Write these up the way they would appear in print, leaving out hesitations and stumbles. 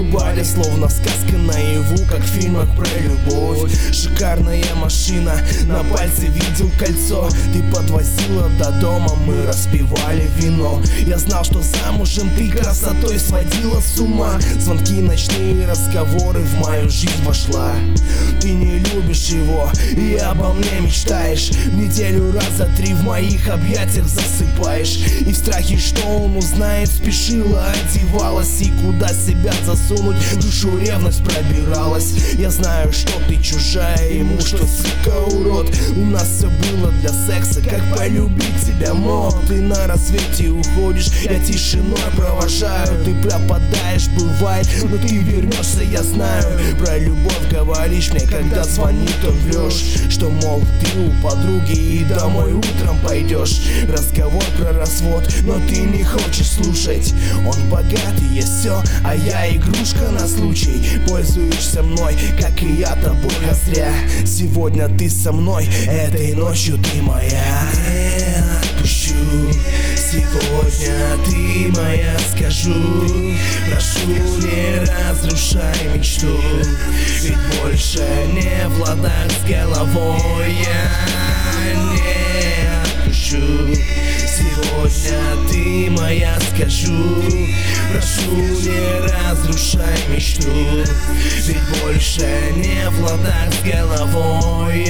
Бали, словно сказка наяву, как в фильмах про любовь. Шикарная машина, на пальце видел кольцо. Ты подвозила до дома, мы распивали вино. Я знал, что замужем ты красотой сводила с ума. Звонки, ночные разговоры в мою жизнь вошла. Ты не любишь его и обо мне мечтаешь. В неделю раза 3 в моих объятиях засыпаешь. И в страхе, что он узнает, спешила, одевалась. И куда себя засунуть, в душу ревность пробиралась. Я знаю, что ты чужая ему, что сука урод. У нас все было для секса, как полюбить тебя мог. Ты на рассвете уходишь, я тишиной провожаю. Ты пропадаешь, бывает, но ты вернешься, я знаю. Про любовь говоришь мне, когда звонит, он врешь. Что, мол, ты у подруги и домой утром пойдешь. Разговор про развод, но ты не хочешь слушать. Он богат и есть все, а я игрушка на случай. Пользуешься мной, как и я тобой, а зря. Сегодня ты со мной, этой ночью ты моя. Не отпущу, сегодня ты моя, скажу. Прошу, не разрушай мечту, ведь больше не в ладах с головой. Я не отпущу, сегодня ты моя, скажу. Прошу, не разрушай мечту, ведь больше не в ладах с головой.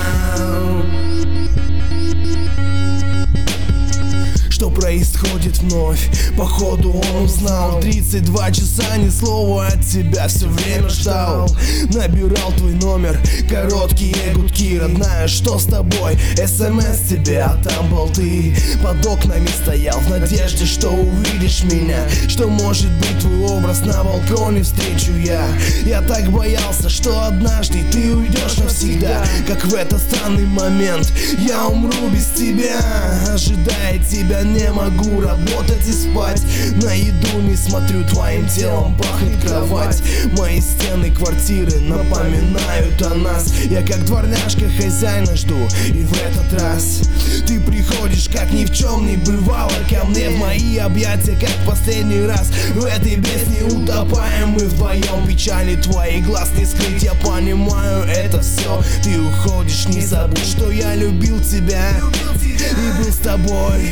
Что происходит вновь? Походу он узнал. 32 часа ни слова от тебя все время ждал. Набирал твой номер, короткие гудки. Родная, что с тобой? СМС тебе, а там был ты. Под окнами стоял в надежде, что увидишь меня. Что может быть твой образ на балконе встречу я. Я так боялся, что однажды ты уйдешь навсегда. Как в этот странный момент я умру без тебя. Ожидая тебя не могу работать и спать. На еду не смотрю, твоим телом пахнет кровать. Мои стены квартиры напоминают о нас. Я как дворняжка хозяина жду, и в этот раз ты приходишь, как ни в чем не бывало, ко мне в мои объятия, как в последний раз. В этой бездне утопаем мы вдвоем. Печали твоих глаз не скрыть, я понимаю это все. Ты уходишь, не забудь, что я любил тебя и был с тобой.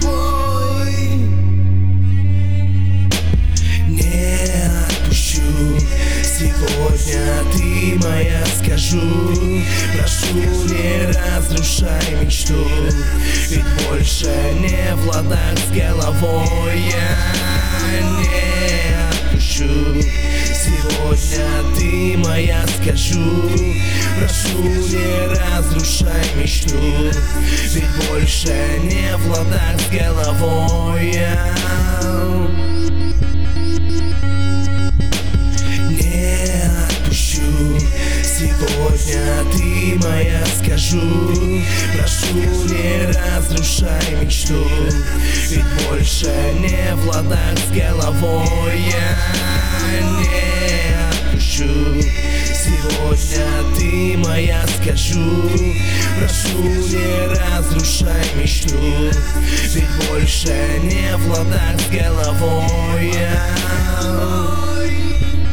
Не отпущу, сегодня ты моя, скажу. Прошу, не разрушай мечту, ведь больше не в ладах с головой. Я не отпущу, сегодня ты моя, скажу. Прошу, не разрушай мечту, ведь больше не в ладах с головой. Не отпущу, сегодня ты моя, скажу. Прошу, не разрушай мечту, ведь больше не в ладах с головой. Я не отпущу, сегодня ты моя, скажу. Прошу, не разрушай мечту, ведь больше не в ладах с головой.